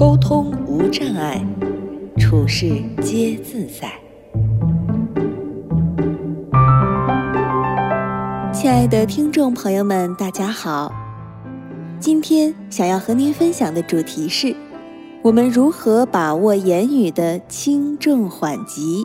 沟通无障碍，处事皆自在。亲爱的听众朋友们，大家好。今天想要和您分享的主题是：我们如何把握言语的轻重缓急。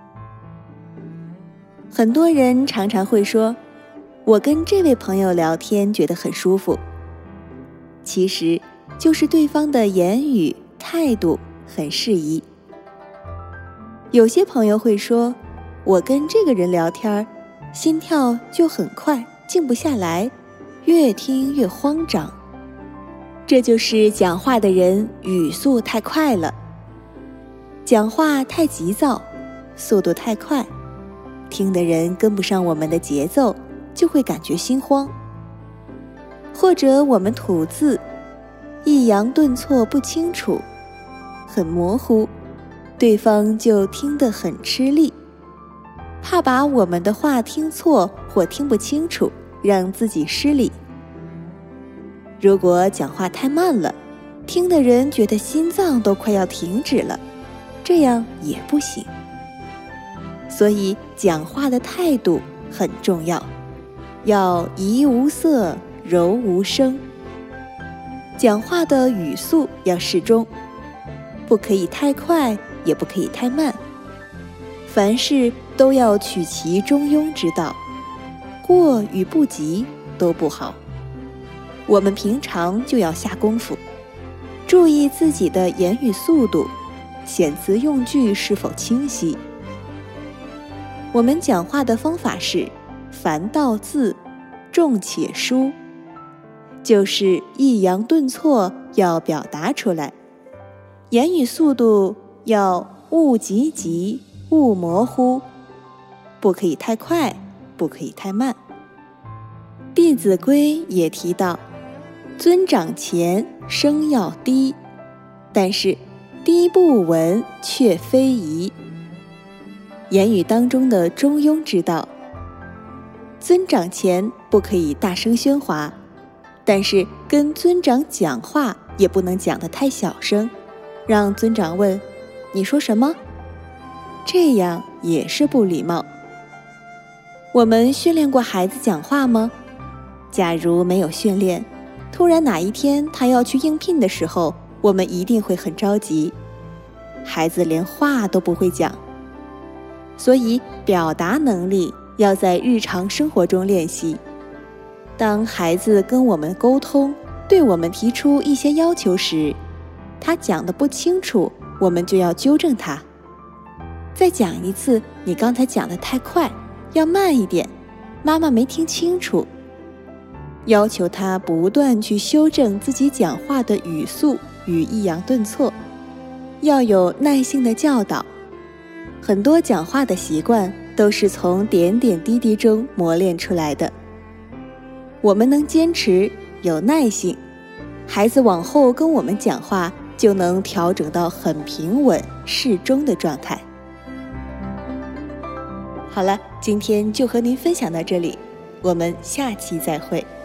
很多人常常会说，我跟这位朋友聊天觉得很舒服，其实就是对方的言语态度很适宜。有些朋友会说，我跟这个人聊天，心跳就很快，静不下来，越听越慌张。这就是讲话的人语速太快了，讲话太急躁，速度太快，听的人跟不上我们的节奏，就会感觉心慌。或者我们吐字抑扬顿挫不清楚，很模糊，对方就听得很吃力，怕把我们的话听错或听不清楚，让自己失礼。如果讲话太慢了，听的人觉得心脏都快要停止了，这样也不行。所以讲话的态度很重要，要怡无色，柔无声。讲话的语速要适中，不可以太快，也不可以太慢。凡事都要取其中庸之道，过与不及都不好。我们平常就要下功夫，注意自己的言语速度，遣词用句是否清晰。我们讲话的方法是繁倒字，重且疏，就是抑扬顿挫要表达出来，言语速度要勿急急，勿模糊，不可以太快，不可以太慢。弟子规也提到，尊长前，声要低，但是低不闻却非宜。言语当中的中庸之道，尊长前不可以大声喧哗，但是跟尊长讲话也不能讲得太小声，让尊长问你说什么，这样也是不礼貌。我们训练过孩子讲话吗？假如没有训练，突然哪一天他要去应聘的时候，我们一定会很着急。孩子连话都不会讲，所以表达能力要在日常生活中练习。当孩子跟我们沟通，对我们提出一些要求时，他讲得不清楚，我们就要纠正他。再讲一次，你刚才讲得太快，要慢一点，妈妈没听清楚。要求他不断去修正自己讲话的语速与抑扬顿挫，要有耐性的教导。很多讲话的习惯都是从点点滴滴中磨练出来的。我们能坚持，有耐性，孩子往后跟我们讲话就能调整到很平稳适中的状态。好了，今天就和您分享到这里，我们下期再会。